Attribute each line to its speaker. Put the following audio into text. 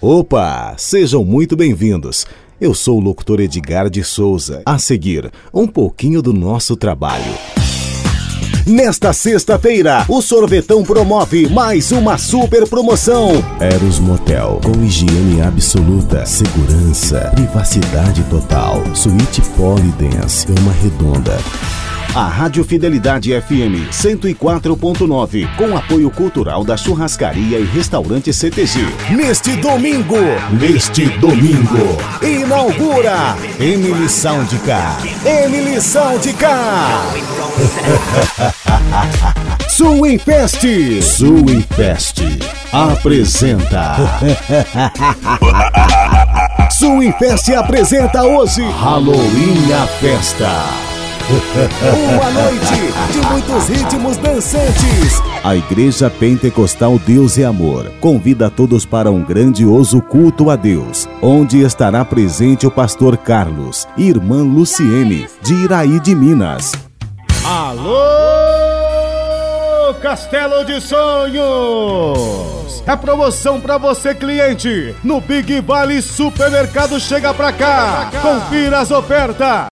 Speaker 1: Opa, sejam muito bem-vindos. Eu sou o locutor Edgar de Souza. A seguir, um pouquinho do nosso trabalho. Nesta sexta-feira, o Sorvetão promove mais uma super promoção. Eros Motel, com higiene absoluta, segurança, privacidade total. Suíte Polydance, cama redonda. A Rádio Fidelidade FM 104.9, com apoio cultural da Churrascaria e Restaurante CTG. Neste domingo, inaugura Emily Soundcar. Swingfest apresenta. Swingfest apresenta hoje Halloween a Festa. Uma noite de muitos ritmos dançantes. A Igreja Pentecostal Deus é Amor convida todos para um grandioso culto a Deus, onde estará presente o pastor Carlos e irmã Luciene, de Iraí de Minas.
Speaker 2: Alô, Castelo de Sonhos! É promoção pra você, cliente! No Big Vale Supermercado chega pra cá! Confira as ofertas!